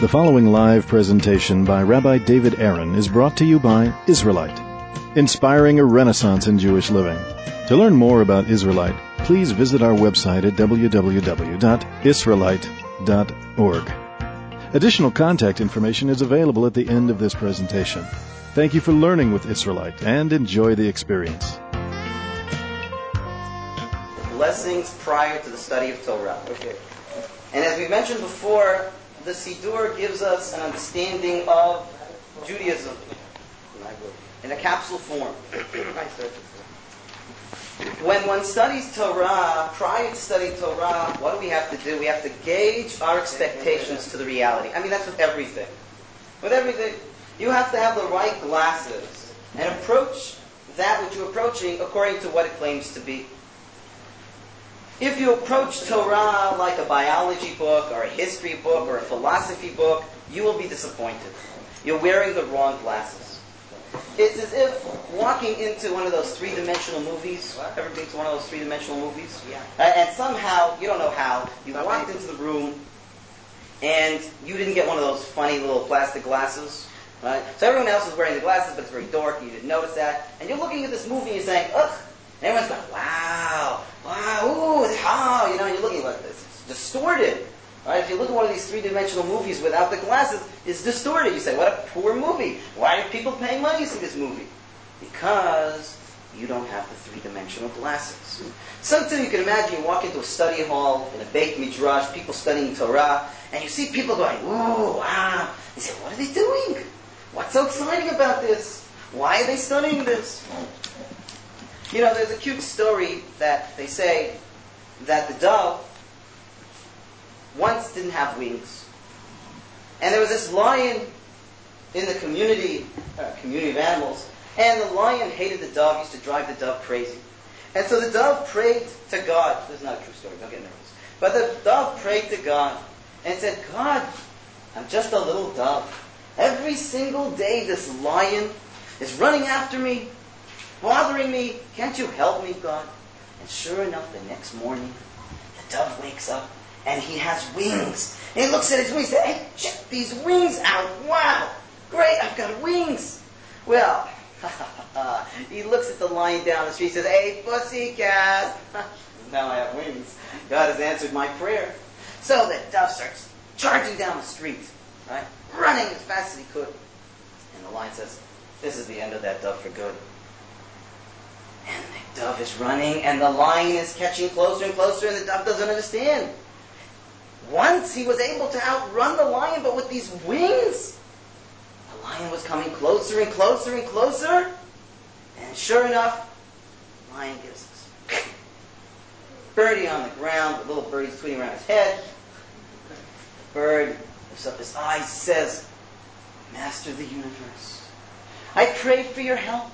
The following live presentation by Rabbi David Aaron is brought to you by Israelite, inspiring a renaissance in Jewish living. To learn more about Israelite, please visit our website at www.israelite.org. Additional contact information is available at the end of this presentation. Thank you for learning with Israelite and enjoy the experience. Blessings prior to the study of Torah. Okay. And as we mentioned before, the Siddur gives us an understanding of Judaism in a capsule form. When one studies Torah, prior to studying Torah, what do we have to do? We have to gauge our expectations to the reality. I mean, that's with everything. With everything, you have to have the right glasses and approach that which you're approaching according to what it claims to be. If you approach Torah like a biology book or a history book or a philosophy book, you will be disappointed. You're wearing the wrong glasses. It's as if walking into one of those three-dimensional movies. Ever been to one of those three-dimensional movies? Yeah. And somehow, you don't know how, you walked into the room and you didn't get one of those funny little plastic glasses. Right? So everyone else is wearing the glasses, but it's very dark, and you didn't notice that. And you're looking at this movie and you're saying, ugh. And everyone's going, wow, ooh, it's how, and you're looking like this. It's distorted. Right? If you look at one of these three-dimensional movies without the glasses, it's distorted. You say, what a poor movie. Why are people paying money to see this movie? Because you don't have the three-dimensional glasses. Sometimes you can imagine you walk into a study hall in a Beit Midrash, people studying Torah, and you see people going, ooh, wow. You say, what are they doing? What's so exciting about this? Why are they studying this? There's a cute story that they say that the dove once didn't have wings. And there was this lion in the community of animals, and the lion hated the dove, used to drive the dove crazy. And so the dove prayed to God. This is not a true story, don't get nervous. But the dove prayed to God and said, God, I'm just a little dove. Every single day this lion is running after me, bothering me. Can't you help me, God? And sure enough, the next morning, the dove wakes up and he has wings. And he looks at his wings and says, hey, check these wings out. Wow, great, I've got wings. Well, he looks at the lion down the street and says, hey, pussycat. Now I have wings. God has answered my prayer. So the dove starts charging down the street, right? Running as fast as he could. And the lion says, this is the end of that dove for good. And the dove is running, and the lion is catching closer and closer, and the dove doesn't understand. Once he was able to outrun the lion, but with these wings, the lion was coming closer and closer and closer. And sure enough, the lion gives us birdie on the ground, the little birdie's tweeting around his head. The bird lifts up his eyes, says, Master of the universe, I prayed for your help.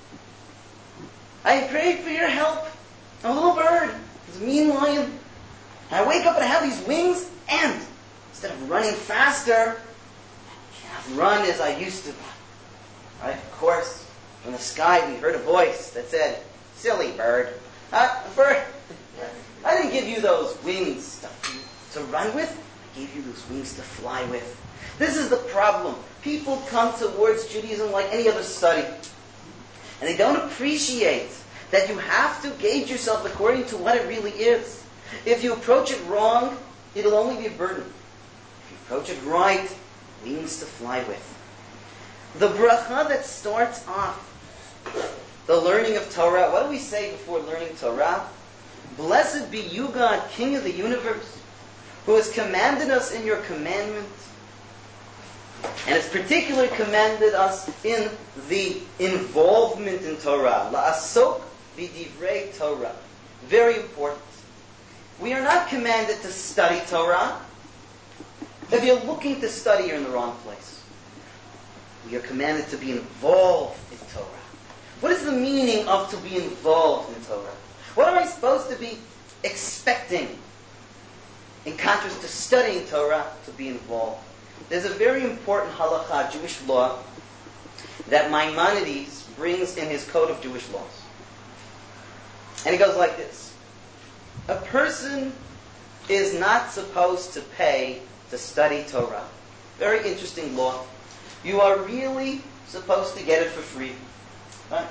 I prayed for your help. I'm a little bird. It's a mean lion. I wake up and I have these wings, and instead of running faster, I can't run as I used to. Right? Of course, from the sky we heard a voice that said, silly bird. Bird, I didn't give you those wings to run with. I gave you those wings to fly with. This is the problem. People come towards Judaism like any other study. And they don't appreciate that you have to gauge yourself according to what it really is. If you approach it wrong, it'll only be a burden. If you approach it right, wings to fly with. The bracha that starts off the learning of Torah, what do we say before learning Torah? Blessed be you, God, King of the universe, who has commanded us in your commandment, and has particularly commanded us in the involvement in Torah. La'asok v'divrei Torah. Very important. We are not commanded to study Torah. If you're looking to study, you're in the wrong place. We are commanded to be involved in Torah. What is the meaning of to be involved in Torah? What am I supposed to be expecting? In contrast to studying Torah, to be involved. There's a very important halakha, Jewish law, that Maimonides brings in his code of Jewish laws. And it goes like this. A person is not supposed to pay to study Torah. Very interesting law. You are really supposed to get it for free. Right?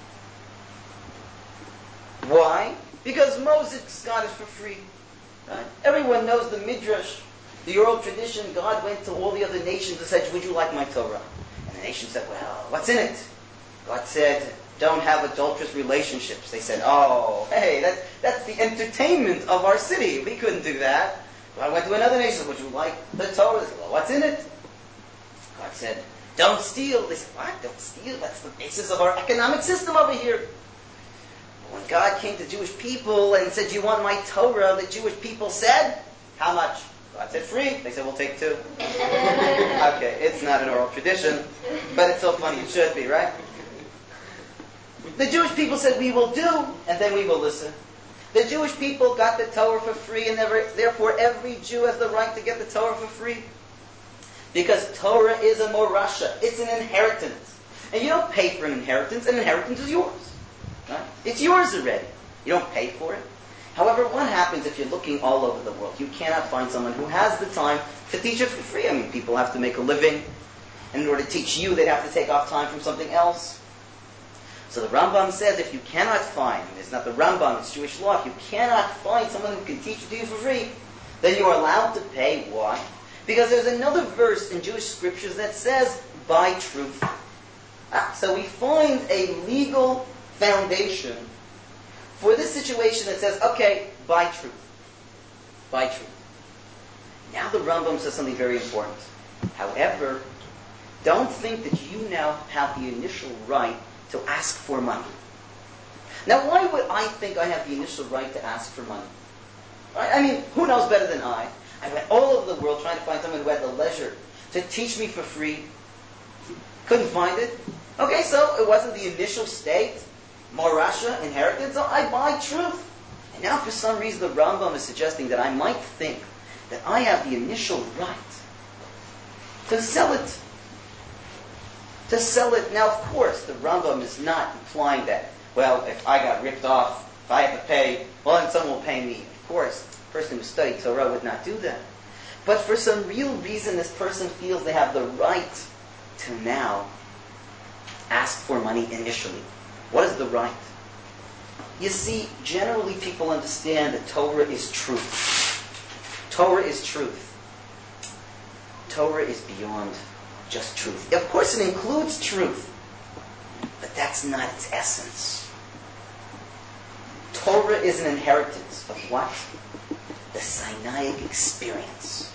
Why? Because Moses got it for free. Right? Everyone knows the Midrash, the oral tradition. God went to all the other nations and said, would you like my Torah? And the nation said, well, what's in it? God said, don't have adulterous relationships. They said, oh, hey, that's the entertainment of our city. We couldn't do that. God went to another nation, would you like the Torah? They said, well, what's in it? God said, don't steal. They said, what? Don't steal? That's the basis of our economic system over here. When God came to Jewish people and said, do you want my Torah? The Jewish people said, how much? God said, free. They said, we'll take 2. Okay, it's not an oral tradition, but it's so funny. It should be, right? The Jewish people said, we will do, and then we will listen. The Jewish people got the Torah for free, and therefore every Jew has the right to get the Torah for free. Because Torah is a morasha. It's an inheritance. And you don't pay for an inheritance. An inheritance is yours. Right? It's yours already. You don't pay for it. However, what happens if you're looking all over the world? You cannot find someone who has the time to teach it for free. I mean, people have to make a living. And in order to teach you, they'd have to take off time from something else. So the Rambam says if you cannot find, it's not the Rambam, it's Jewish law, if you cannot find someone who can teach it to you for free, then you are allowed to pay. Why? Because there's another verse in Jewish scriptures that says, buy truth. So we find a legal foundation for this situation that says, okay, buy truth. Buy truth. Now the Rambam says something very important. However, don't think that you now have the initial right to ask for money. Now, why would I think I have the initial right to ask for money? I mean, who knows better than I? I went all over the world trying to find someone who had the leisure to teach me for free. Couldn't find it. Okay, so it wasn't the initial state, morasha, inheritance, so I buy truth. And now for some reason the Rambam is suggesting that I might think that I have the initial right to sell it. To sell it. Now, of course, the Rambam is not implying that, well, if I got ripped off, if I have to pay, well, then someone will pay me. Of course, the person who studied Torah would not do that. But for some real reason, this person feels they have the right to now ask for money initially. What is the right? You see, generally people understand that Torah is truth. Torah is truth. Torah is beyond just truth. Of course it includes truth, but that's not its essence. Torah is an inheritance of what? The Sinaitic experience.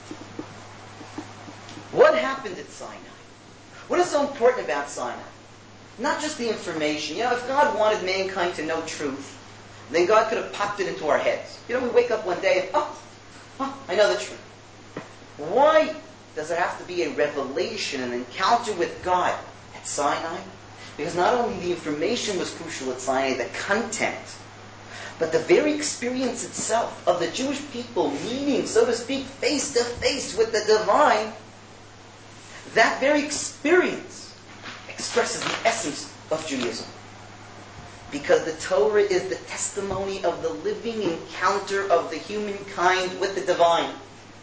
What happened at Sinai? What is so important about Sinai? Not just the information. If God wanted mankind to know truth, then God could have popped it into our heads. We wake up one day and, I know the truth. Why does there have to be a revelation, an encounter with God at Sinai? Because not only the information was crucial at Sinai, the content, but the very experience itself of the Jewish people meeting, so to speak, face to face with the divine, that very experience expresses the essence of Judaism. Because the Torah is the testimony of the living encounter of the humankind with the divine.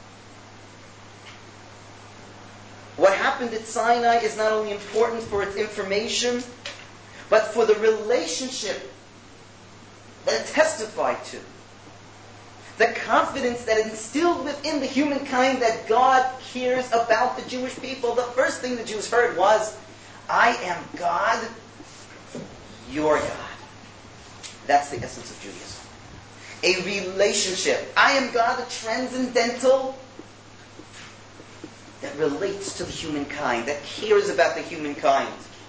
What happened at Sinai is not only important for its information, but for the relationship that it testified to. The confidence that it instilled within the humankind that God cares about the Jewish people. The first thing the Jews heard was, I am God, your God. That's the essence of Judaism. A relationship. I am God, the transcendental, that relates to the humankind, that cares about the humankind.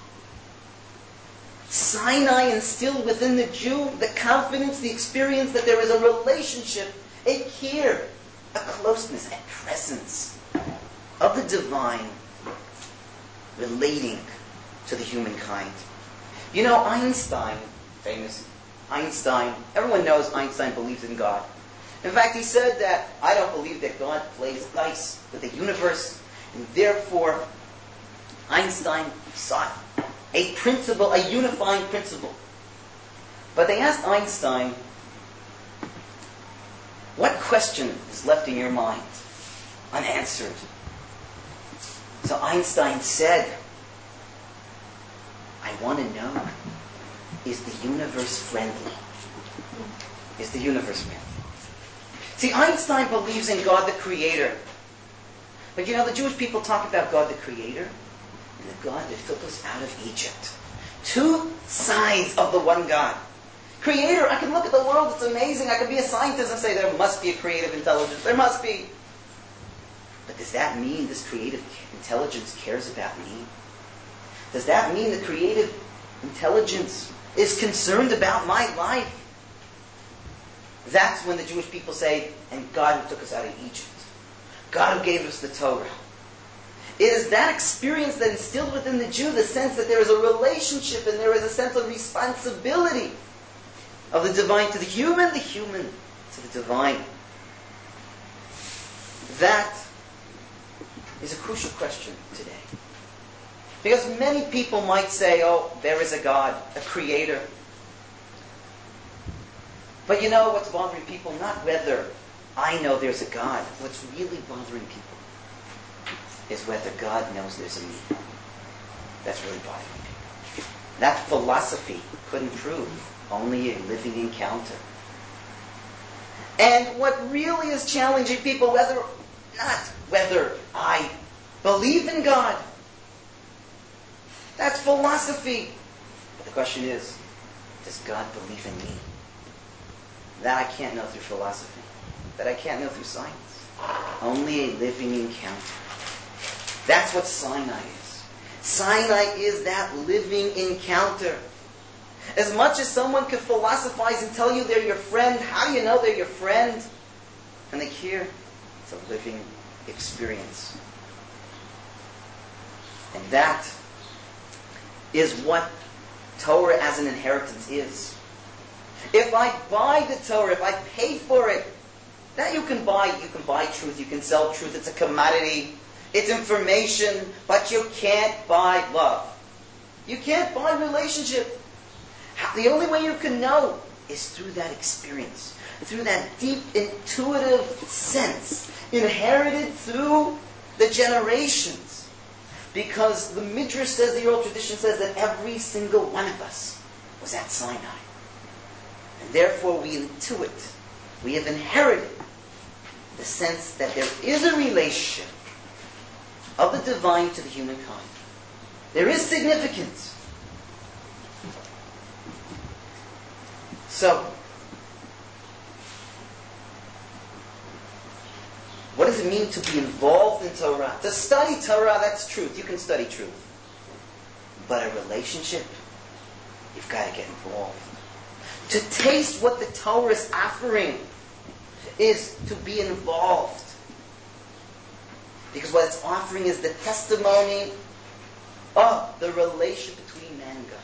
Sinai instilled within the Jew the confidence, the experience that there is a relationship, a care, a closeness, a presence of the divine relating to the humankind. Einstein, famous Einstein, everyone knows Einstein believes in God. In fact, he said that, I don't believe that God plays dice with the universe, and therefore Einstein sought a principle, a unifying principle. But they asked Einstein, what question is left in your mind unanswered? So Einstein said, I want to know, is the universe friendly? Is the universe friendly? See, Einstein believes in God the Creator. But you know, the Jewish people talk about God the Creator and the God that took us out of Egypt. Two sides of the one God. Creator, I can look at the world, it's amazing. I can be a scientist and say there must be a creative intelligence. There must be. But does that mean this creative intelligence cares about me? Does that mean the creative intelligence is concerned about my life? That's when the Jewish people say, and God who took us out of Egypt. God who gave us the Torah. It is that experience that instilled within the Jew the sense that there is a relationship and there is a sense of responsibility of the divine to the human to the divine. That is a crucial question today. Because many people might say, oh, there is a God, a creator. But you know what's bothering people? Not whether I know there's a God. What's really bothering people is whether God knows there's a me. That's really bothering people. That philosophy couldn't prove. Only a living encounter. And what really is challenging people, not whether I believe in God. That's philosophy. But the question is, does God believe in me? That I can't know through philosophy. That I can't know through science. Only a living encounter. That's what Sinai is. Sinai is that living encounter. As much as someone could philosophize and tell you they're your friend, how do you know they're your friend? And they care. It's a living experience. And that is what Torah as an inheritance is. If I buy the Torah, if I pay for it, that you can buy truth, you can sell truth, it's a commodity, it's information, but you can't buy love. You can't buy relationship. The only way you can know is through that experience, through that deep intuitive sense, inherited through the generations. Because the Midrash says, the oral tradition says that every single one of us was at Sinai. And therefore we intuit, we have inherited the sense that there is a relation of the divine to the humankind. There is significance. So, what does it mean to be involved in Torah? To study Torah, that's truth. You can study truth. But a relationship, you've got to get involved. To taste what the Torah is offering is to be involved. Because what it's offering is the testimony of the relation between man and God.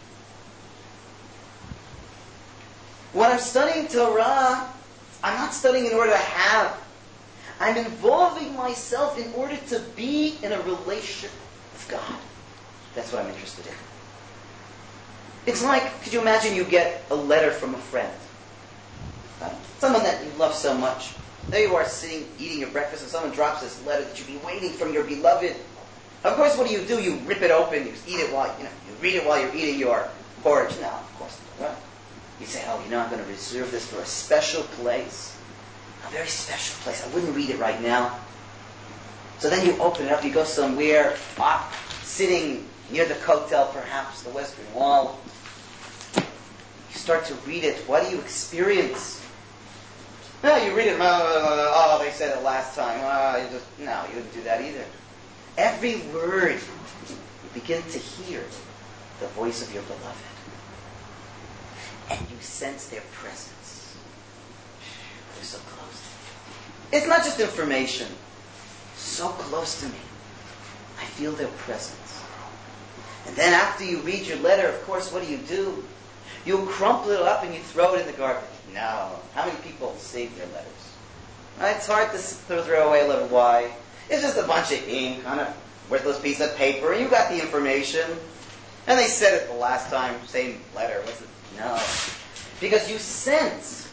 When I'm studying Torah, I'm not studying in order to have. I'm involving myself in order to be in a relationship with God. That's what I'm interested in. It's like, could you imagine you get a letter from a friend? Someone that you love so much. There you are sitting, eating your breakfast, and someone drops this letter that you've been waiting from your beloved. Of course, what do? You rip it open, you eat it while, you read it while you're eating your porridge. No, of course not, right? You say, I'm going to reserve this for a special place. A very special place. I wouldn't read it right now. So then you open it up, you go somewhere, sitting near the Kotel perhaps, the Western Wall. You start to read it. What do you experience? No, you read it, they said it last time. No, you wouldn't do that either. Every word, you begin to hear the voice of your beloved. And you sense their presence. They're so close to me. It's not just information. So close to me. I feel their presence. And then after you read your letter, of course, what do? You crumple it up and you throw it in the garbage. No. How many people save their letters? It's hard to throw away a letter. Why? It's just a bunch of ink on a worthless piece of paper. You got the information. And they said it the last time, same letter. No. Because you sense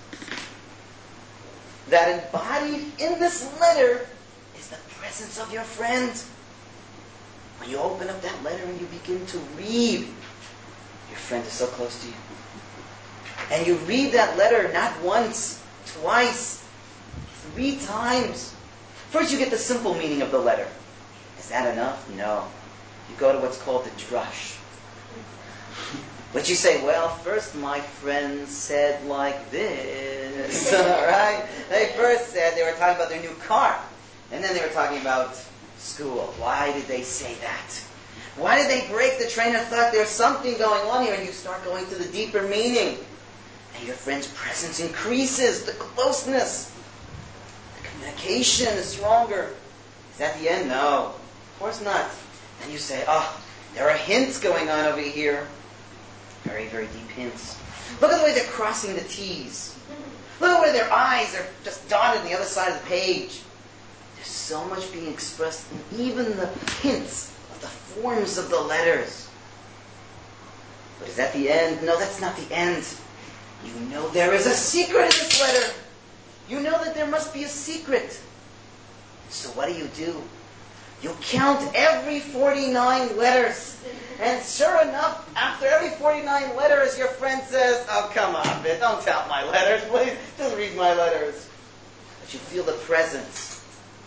that embodied in this letter is the presence of your friend. When you open up that letter and you begin to read, your friend is so close to you. And you read that letter not once, twice, 3 times. First you get the simple meaning of the letter. Is that enough? No. You go to what's called the drush. But you say, well, first my friend said like this. Right? They first said they were talking about their new car. And then they were talking about school. Why did they say that? Why did they break the train of thought? There's something going on here. And you start going to the deeper meaning. And your friend's presence increases. The closeness. The communication is stronger. Is that the end? No. Of course not. Then you say, there are hints going on over here. Very, very deep hints. Look at the way they're crossing the T's. Look at where their eyes are just dotted on the other side of the page. There's so much being expressed in even the hints of the forms of the letters. But is that the end? No, that's not the end. You know there is a secret in this letter. You know that there must be a secret. So what do? You count every 49 letters. And sure enough, after every 49 letters, your friend says, oh, come on, man, don't count my letters, please. Just read my letters. But you feel the presence.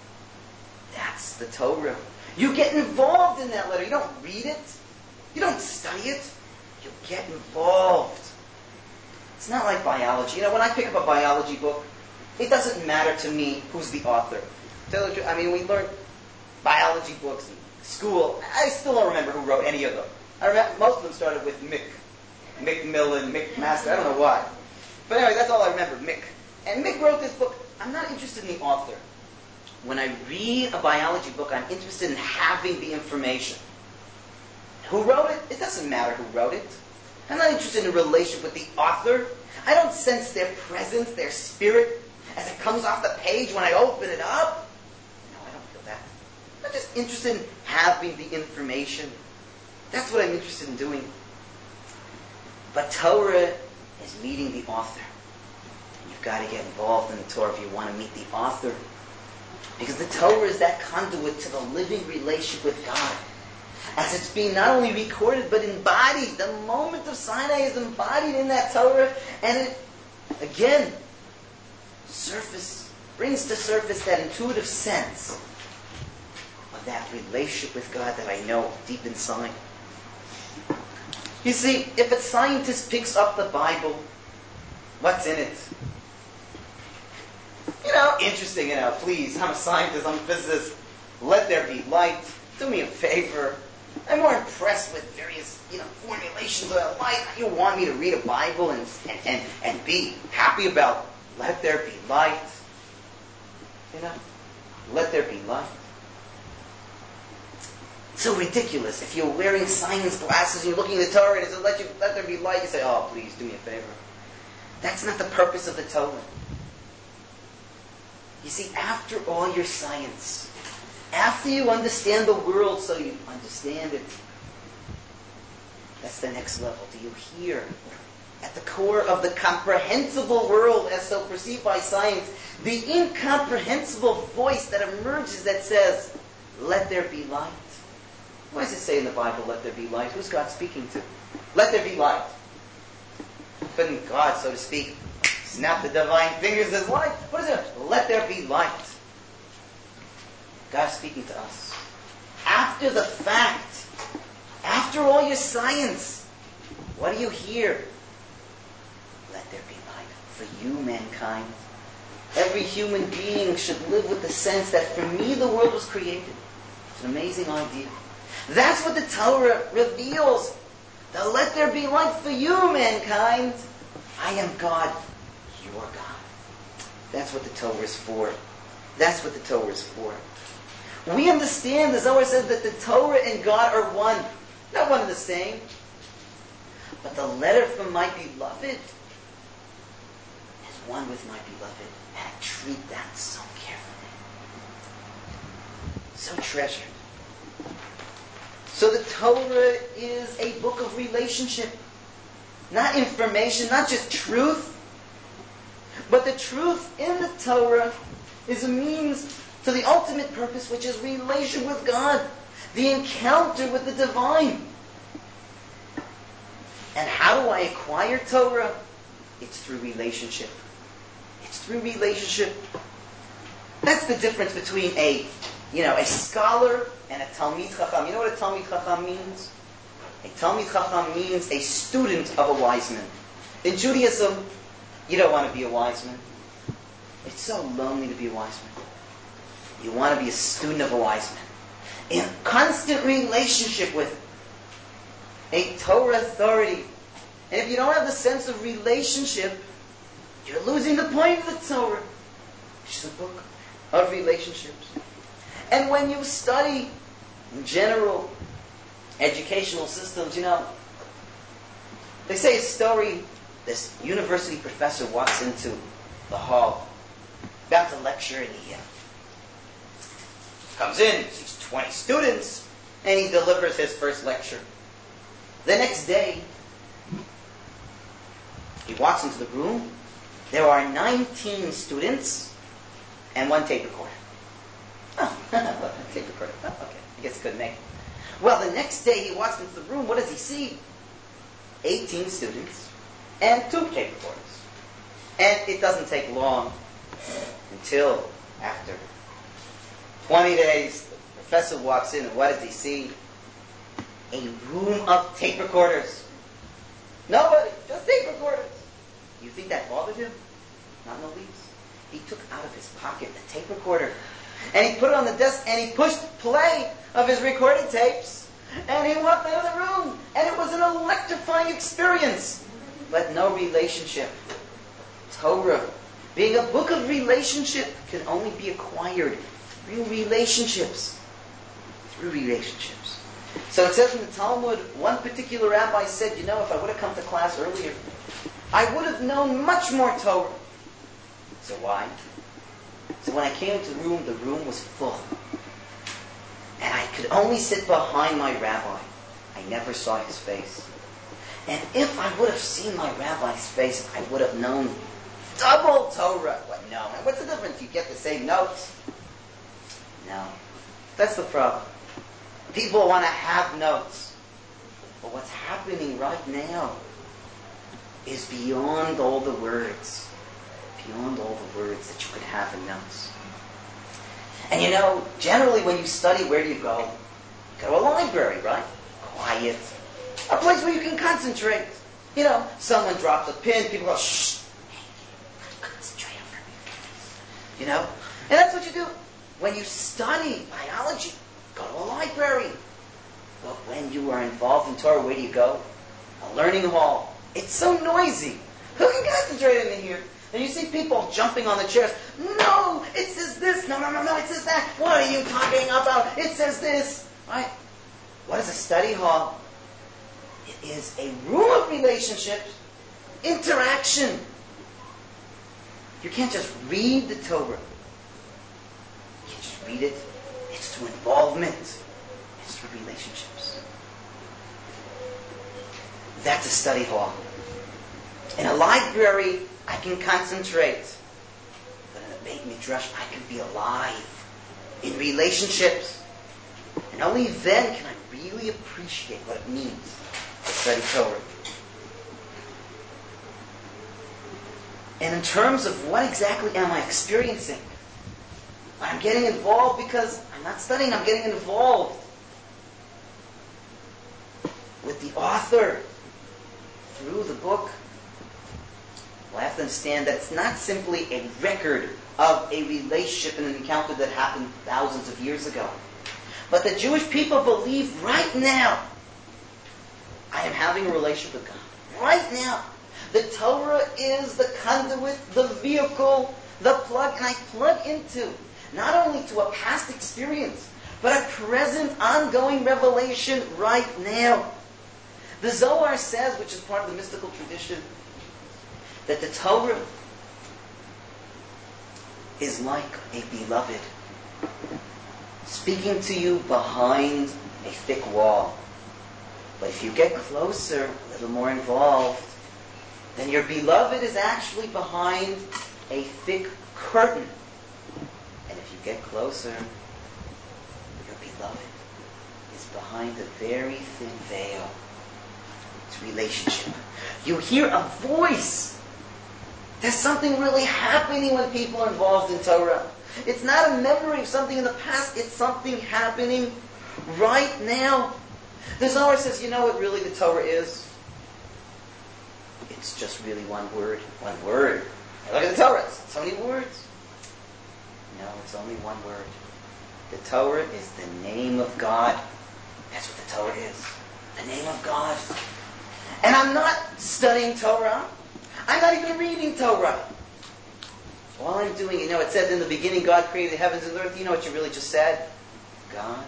That's the Torah. You get involved in that letter. You don't read it. You don't study it. You get involved. It's not like biology. When I pick up a biology book, it doesn't matter to me who's the author. We learn biology books in school. I still don't remember who wrote any of them. I remember most of them started with Mick. Mick Millen, Mick Master, I don't know why. But anyway, that's all I remember, Mick. And Mick wrote this book. I'm not interested in the author. When I read a biology book, I'm interested in having the information. Who wrote it? It doesn't matter who wrote it. I'm not interested in a relationship with the author. I don't sense their presence, their spirit, as it comes off the page when I open it up. No, I don't feel that. I'm just interested in having the information. That's what I'm interested in doing. But Torah is meeting the author. You've got to get involved in the Torah if you want to meet the author. Because the Torah is that conduit to the living relationship with God. As it's being not only recorded, but embodied. The moment of Sinai is embodied in that Torah. And it, again, brings to surface that intuitive sense of that relationship with God that I know deep inside. You see, if a scientist picks up the Bible, what's in it? Interesting, please, I'm a scientist, I'm a physicist. Let there be light. Do me a favor. I'm more impressed with various, formulations of light. You want me to read a Bible and be happy about let there be light. Let there be light. It's so ridiculous. If you're wearing science glasses and you're looking at the Torah and it says let there be light, you say, oh, please, do me a favor. That's not the purpose of the Torah. You see, after all your science, after you understand the world so you understand it, that's the next level. Do you hear? At the core of the comprehensible world as so perceived by science, the incomprehensible voice that emerges that says, let there be light. Why does it say in the Bible, let there be light? Who's God speaking to? Let there be light. Couldn't God, so to speak, snap the divine fingers as light? What is it? Let there be light. God's speaking to us. After the fact, after all your science, what do you hear? Let there be light for you, mankind. Every human being should live with the sense that for me the world was created. It's an amazing idea. That's what the Torah reveals. The let there be light for you, mankind. I am God. You are God. That's what the Torah is for. That's what the Torah is for. We understand, the Zohar says that the Torah and God are one. Not one and the same. But the letter from my beloved is one with my beloved. And I treat that so carefully. So treasured. So the Torah is a book of relationship. Not information, not just truth. But the truth in the Torah is a means to the ultimate purpose, which is relation with God, the encounter with the divine. And how do I acquire Torah? It's through relationship. It's through relationship. That's the difference between a scholar and a Talmid Chacham. You know what a Talmid Chacham means? A Talmid Chacham means a student of a wise man. In Judaism, you don't want to be a wise man. It's so lonely to be a wise man. You want to be a student of a wise man. In constant relationship with a Torah authority. And if you don't have the sense of relationship, you're losing the point of the Torah, which is a book of relationships. And when you study in general educational systems, they say a story. This university professor walks into the hall, about to lecture, and he comes in, sees 20 students, and he delivers his first lecture. The next day, he walks into the room. There are 19 students and one tape recorder. Oh, tape recorder. Oh, okay. I guess he couldn't make it. Well, the next day he walks into the room. What does he see? 18 students and 2 tape recorders. And it doesn't take long until after 20 days, the professor walks in, and what does he see? A room of tape recorders. Nobody, just tape recorders. You think that bothered him? Not in the least. He took out of his pocket a tape recorder, and he put it on the desk, and he pushed play of his recorded tapes, and he walked out of the room, and it was an electrifying experience, but no relationship. Torah, being a book of relationship, can only be acquired through relationships. Through relationships. So it says in the Talmud, one particular rabbi said, if I would have come to class earlier, I would have known much more Torah. So why? So when I came into the room was full. And I could only sit behind my rabbi. I never saw his face. And if I would have seen my rabbi's face, I would have known double Torah. What? No. What's the difference? You get the same notes? No. That's the problem. People want to have notes. But what's happening right now is beyond all the words. Beyond all the words that you could have in notes. And generally when you study, where do you go? You go to a library, right? Quiet. A place where you can concentrate. Someone drops a pin, people go, shh. Concentrate on it. And that's what you do. When you study biology, go to a library. But when you are involved in Torah, where do you go? A learning hall. It's so noisy. Who can concentrate in here? And you see people jumping on the chairs. No, it says this. No, it says that. What are you talking about? It says this. Right? What is a study hall? It is a room of relationships, interaction. You can't just read the Torah. You can't just read it. It's through involvement. It's through relationships. That's a study hall. In a library, I can concentrate. But in a Beit Midrash, I can be alive in relationships. And only then can I really appreciate what it means to study Torah. And in terms of what exactly am I experiencing, I'm getting involved because I'm not studying, I'm getting involved with the author through the book. Well, I have to understand that it's not simply a record of a relationship and an encounter that happened thousands of years ago. But the Jewish people believe right now, I am having a relationship with God. Right now. The Torah is the conduit, the vehicle, the plug, and I plug into not only to a past experience, but a present, ongoing revelation right now. The Zohar says, which is part of the mystical tradition, that the Torah is like a beloved speaking to you behind a thick wall. But if you get closer, a little more involved, then your beloved is actually behind a thick curtain. And if if you get closer, your beloved is behind a very thin veil. It's relationship. You hear a voice. There's something really happening when people are involved in Torah. It's not a memory of something in the past. It's something happening right now. The Zohar says, you know what really the Torah is? It's just really one word. One word. Look at the Torah. It's so many words. No, it's only one word. The Torah is the name of God. That's what the Torah is. The name of God. And I'm not studying Torah. I'm not even reading Torah. All I'm doing, it said in the beginning God created the heavens and the earth. You know what you really just said? God.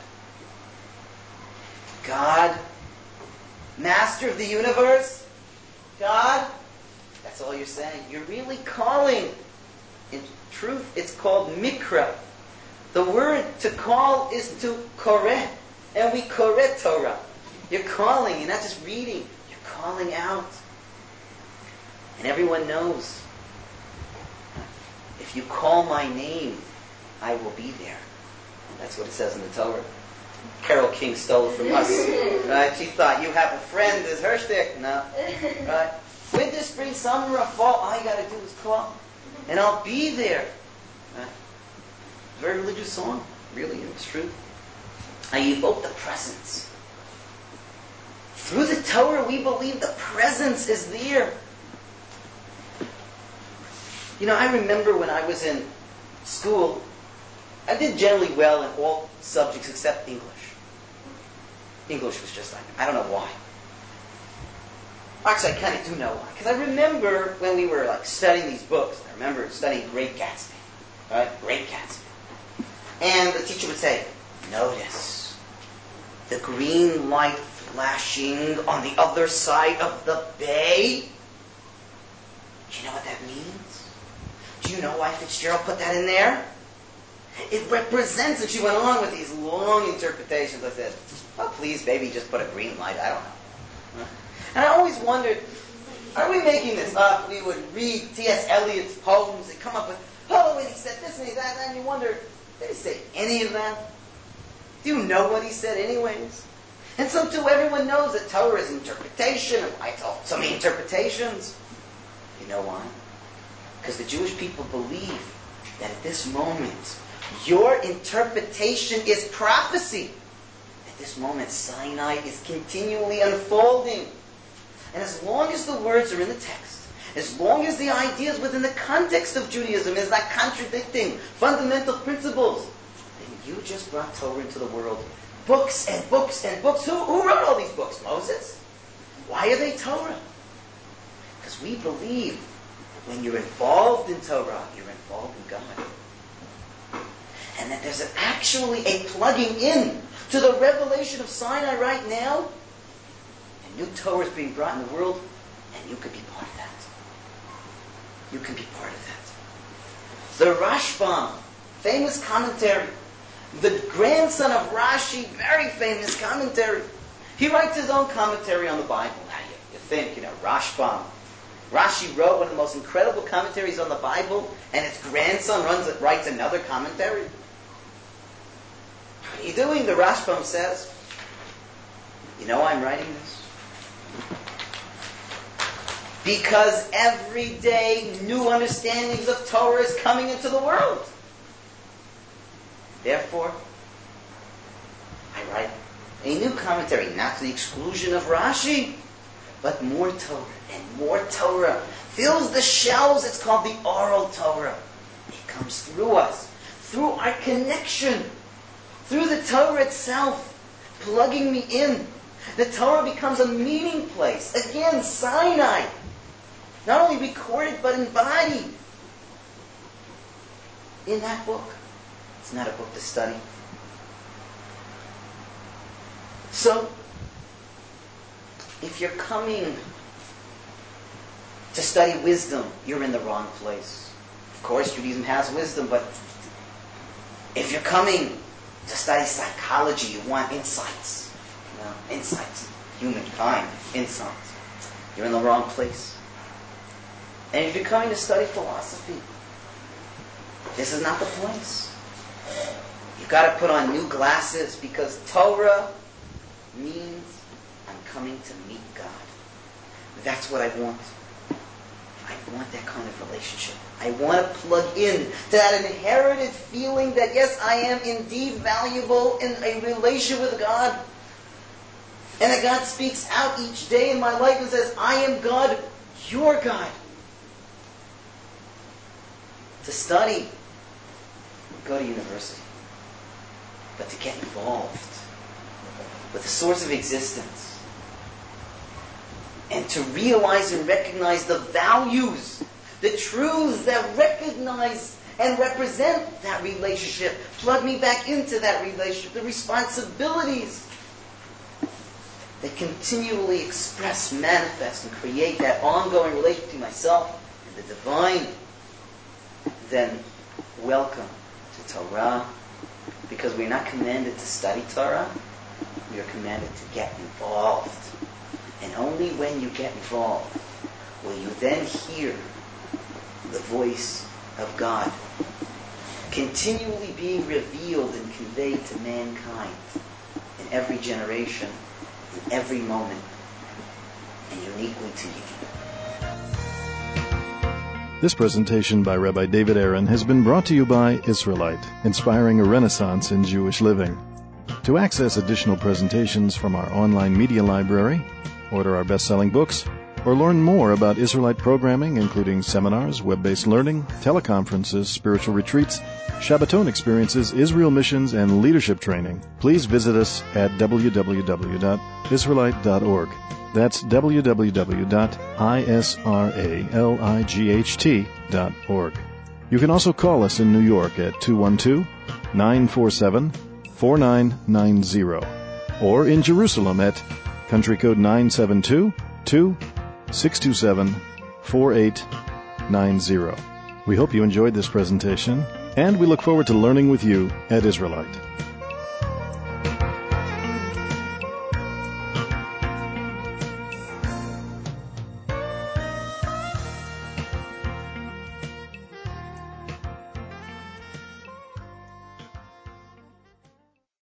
God. Master of the universe. God. That's all you're saying. You're really calling. In truth, it's called mikra. The word to call is to koreh. And we koreh Torah. You're calling. You're not just reading. You're calling out. And everyone knows. If you call my name, I will be there. That's what it says in the Torah. Carole King stole it from us. Right? She thought, you have a friend, is her shtick. No. Right? Winter, spring, summer, or fall, all you got to do is call. And I'll be there. Right? It's a very religious song. Really, it's true. I evoke the presence. Through the Torah, we believe the presence is there. I remember when I was in school, I did generally well in all subjects except English. English was just I don't know why. Actually, I kind of do know why. Because I remember when we were studying these books, I remember studying Great Gatsby. Right? Great Gatsby. And the teacher would say, notice the green light flashing on the other side of the bay. Do you know what that means? Do you know why Fitzgerald put that in there? It represents, and she went on with these long interpretations. I said, oh, please, baby, just put a green light. I don't know. And I always wondered, are we making this up? We would read T.S. Eliot's poems and come up with, and he said this and he said that, and you wonder, did he say any of that? Do you know what he said anyways? And so too, everyone knows that Torah is interpretation, and why it's all so many interpretations. You know why? Because the Jewish people believe that at this moment, your interpretation is prophecy. At this moment, Sinai is continually unfolding. And as long as the words are in the text, as long as the ideas within the context of Judaism is not contradicting fundamental principles, then you just brought Torah into the world. Books and books and books. Who wrote all these books? Moses? Why are they Torah? Because we believe when you're involved in Torah, you're involved in God. And that there's actually a plugging in to the revelation of Sinai right now. And new Torah is being brought in the world, and you could be part of that. You can be part of that. The Rashbam, famous commentary, the grandson of Rashi, very famous commentary. He writes his own commentary on the Bible. Now you think, Rashbam. Rashi wrote one of the most incredible commentaries on the Bible, and his grandson writes another commentary. What are you doing? The Rashbam says, you know why I'm writing this? Because every day new understandings of Torah is coming into the world. Therefore, I write a new commentary, not to the exclusion of Rashi, but more Torah and more Torah fills the shelves. It's called the oral Torah. It comes through us, through our connection, through the Torah itself, plugging me in. The Torah becomes a meeting place. Again, Sinai. Not only recorded, but embodied in that book. It's not a book to study. So, if you're coming to study wisdom, you're in the wrong place. Of course, Judaism has wisdom, but if you're coming to study psychology, you want insights. Insights. Humankind. Insights. You're in the wrong place. And if you're coming to study philosophy, this is not the place. I've got to put on new glasses because Torah means I'm coming to meet God. That's what I want. I want that kind of relationship. I want to plug in to that inherited feeling that yes, I am indeed valuable in a relation with God. And that God speaks out each day in my life and says, I am God, your God. To study, go to university. But to get involved with the source of existence and to realize and recognize the values, the truths that recognize and represent that relationship. Plug me back into that relationship. The responsibilities that continually express, manifest, and create that ongoing relationship between myself and the divine. Then welcome to Torah. Because we're not commanded to study Torah. We are commanded to get involved. And only when you get involved will you then hear the voice of God continually being revealed and conveyed to mankind in every generation, in every moment, and uniquely to you. This presentation by Rabbi David Aaron has been brought to you by Israelite, inspiring a renaissance in Jewish living. To access additional presentations from our online media library, order our best-selling books, or learn more about Israelite programming, including seminars, web-based learning, teleconferences, spiritual retreats, Shabbaton experiences, Israel missions, and leadership training, please visit us at www.israelite.org. That's www.israelight.org. You can also call us in New York at 212-947-4990 or in Jerusalem at country code 972-627-4890. We hope you enjoyed this presentation, and we look forward to learning with you at Israelite.